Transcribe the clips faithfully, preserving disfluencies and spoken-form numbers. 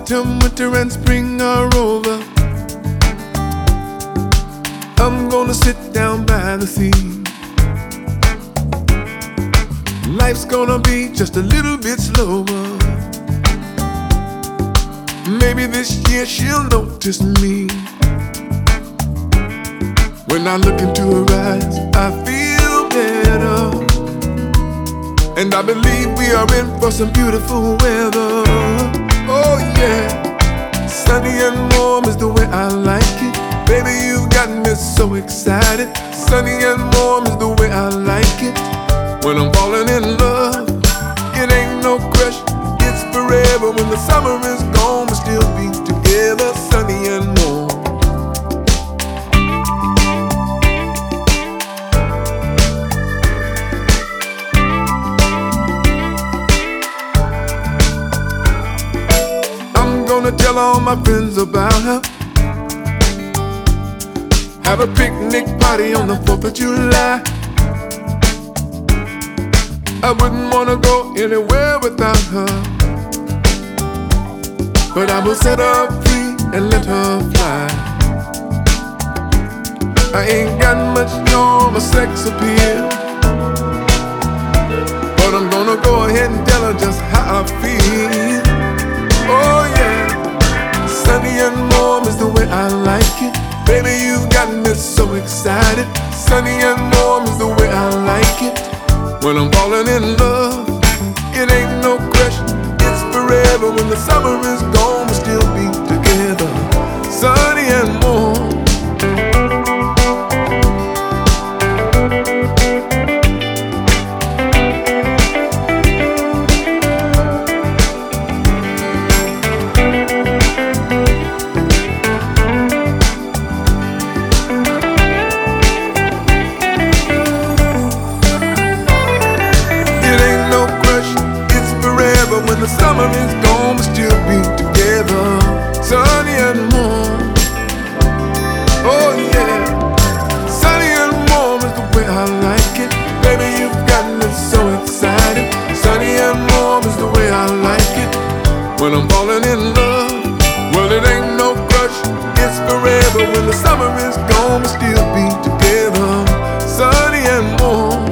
Autumn, winter, and spring are over. I'm gonna sit down by the sea. Life's gonna be just a little bit slower. Maybe this year she'll notice me. When I look into her eyes, I feel better. And I believe we are in for some beautiful weather. Oh yeah, sunny and warm is the way I like it. Baby, you got me so excited. Sunny and warm is the way I like it. When I'm falling in love, it ain't no question, it's forever. When the summer is gone, we'll still be together, sunny and warm. I'm gonna tell all my friends about her. Have a picnic party on the fourth of July. I wouldn't wanna go anywhere without her, but I will set her free and let her fly. I ain't got much on my sex appeal, but I'm gonna go ahead and tell her just how I feel. Oh yeah, sunny and warm is the way I like it. Baby, you got me so excited. Sunny and warm is the way I like it. When I'm falling in love, it ain't no question, it's forever. When the summer is gone, we'll still be together, sunny and warm. When the summer is gone, we'll still be together, sunny and warm. Oh yeah, sunny and warm is the way I like it. Baby, you've got me so excited. Sunny and warm is the way I like it. When I'm falling in love, well, it ain't no crush, it's forever. When the summer is gone, we'll still be together, sunny and warm.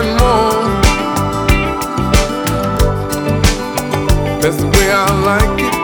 That's the way I like it.